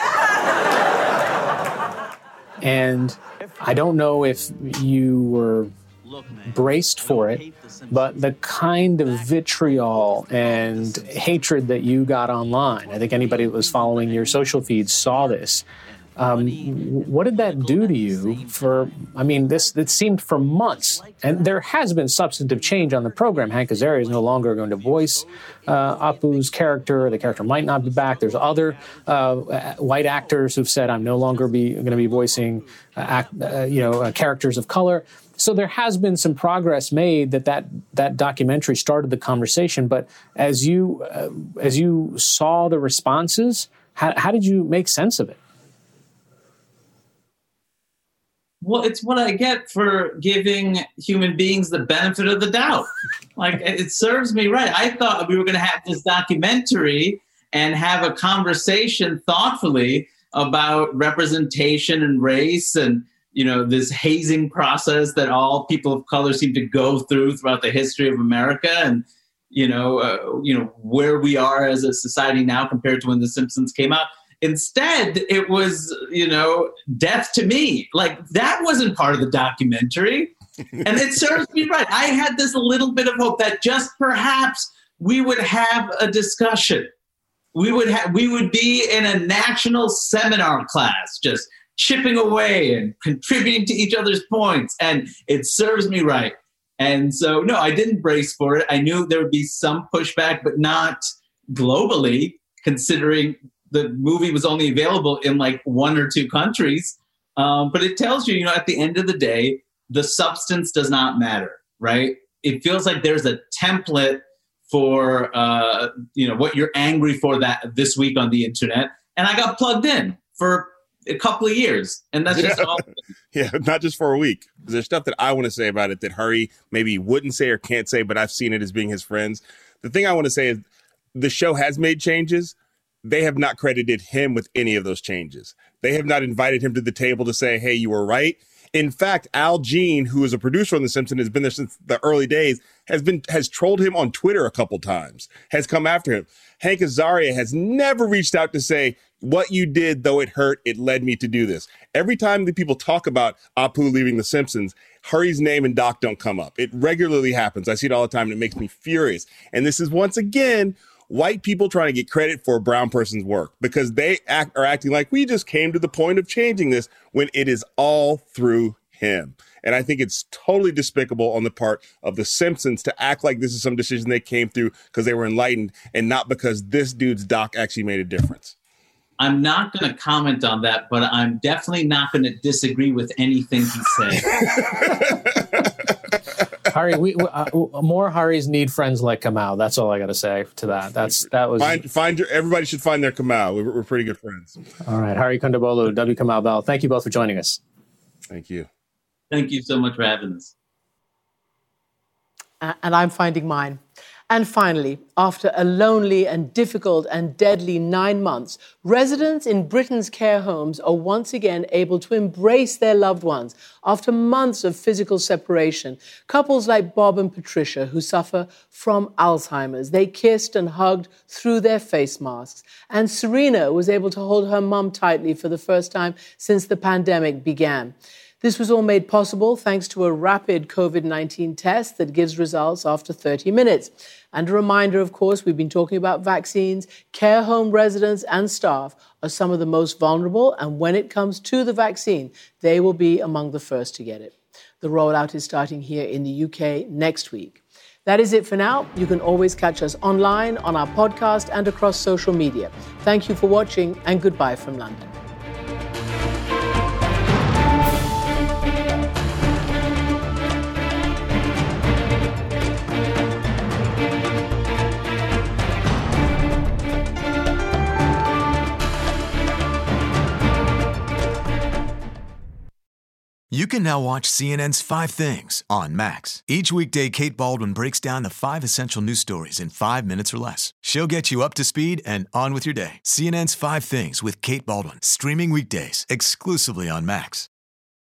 And I don't know if you were braced for it, but the kind of vitriol and hatred that you got online, I think anybody that was following your social feeds saw this. Um, what did that do to you for, I mean, this, it seemed for months, and there has been substantive change on the program. Hank Azaria is no longer going to voice uh, Apu's character. The character might not be back. There's other uh, white actors who've said, I'm no longer be, going to be voicing, uh, act, uh, you know, uh, characters of color. So there has been some progress made that that, that documentary started the conversation. But as you, uh, as you saw the responses, how, how did you make sense of it? Well, it's what I get for giving human beings the benefit of the doubt. Like, it serves me right. I thought we were going to have this documentary and have a conversation thoughtfully about representation and race and, you know, this hazing process that all people of color seem to go through throughout the history of America, and, you know, uh, you know, where we are as a society now compared to when The Simpsons came out. Instead, it was, you know, death to me. Like, that wasn't part of the documentary. And it serves me right. I had this little bit of hope that just perhaps we would have a discussion. We would have, we would be in a national seminar class, just chipping away and contributing to each other's points. And it serves me right. And so, no, I didn't brace for it. I knew there would be some pushback, but not globally, considering the movie was only available in like one or two countries. Um, but it tells you, you know, at the end of the day, the substance does not matter, right? It feels like there's a template for, uh, you know, what you're angry for that this week on the internet. And I got plugged in for a couple of years. And that's just yeah. all. Yeah, not just for a week. There's stuff that I want to say about it that Hari maybe wouldn't say or can't say, but I've seen it as being his friends. The thing I want to say is the show has made changes. They have not credited him with any of those changes. They have not invited him to the table to say, hey, you were right. In fact, Al Jean, who is a producer on The Simpsons, has been there since the early days, has been has trolled him on Twitter a couple times, has come after him. Hank Azaria has never reached out to say, what you did, though it hurt, it led me to do this. Every time the people talk about Apu leaving The Simpsons, Hari's name and Doc don't come up. It regularly happens. I see it all the time, and it makes me furious. And this is, once again, white people trying to get credit for a brown person's work because they act, are acting like we just came to the point of changing this when it is all through him. And I think it's totally despicable on the part of The Simpsons to act like this is some decision they came through because they were enlightened and not because this dude's doc actually made a difference. I'm not going to comment on that, but I'm definitely not going to disagree with anything he said. Hari, we, uh, more Haris need friends like Kamau. That's all I got to say to that. That's that was. Find, find your, everybody should find their Kamau. We're, we're pretty good friends. All right, Hari Kondabolu, W. Kamau Bell. Thank you both for joining us. Thank you. Thank you so much for having us. Uh, and I'm finding mine. And finally, after a lonely and difficult and deadly nine months, residents in Britain's care homes are once again able to embrace their loved ones after months of physical separation. Couples like Bob and Patricia, who suffer from Alzheimer's, they kissed and hugged through their face masks. And Serena was able to hold her mum tightly for the first time since the pandemic began. This was all made possible thanks to a rapid COVID nineteen test that gives results after thirty minutes. And a reminder, of course, we've been talking about vaccines. Care home residents and staff are some of the most vulnerable, and when it comes to the vaccine, they will be among the first to get it. The rollout is starting here in the U K next week. That is it for now. You can always catch us online, on our podcast, and across social media. Thank you for watching, and goodbye from London. You can now watch C N N's Five Things on Max. Each weekday, Kate Baldwin breaks down the five essential news stories in five minutes or less. She'll get you up to speed and on with your day. C N N's Five Things with Kate Baldwin, streaming weekdays exclusively on Max.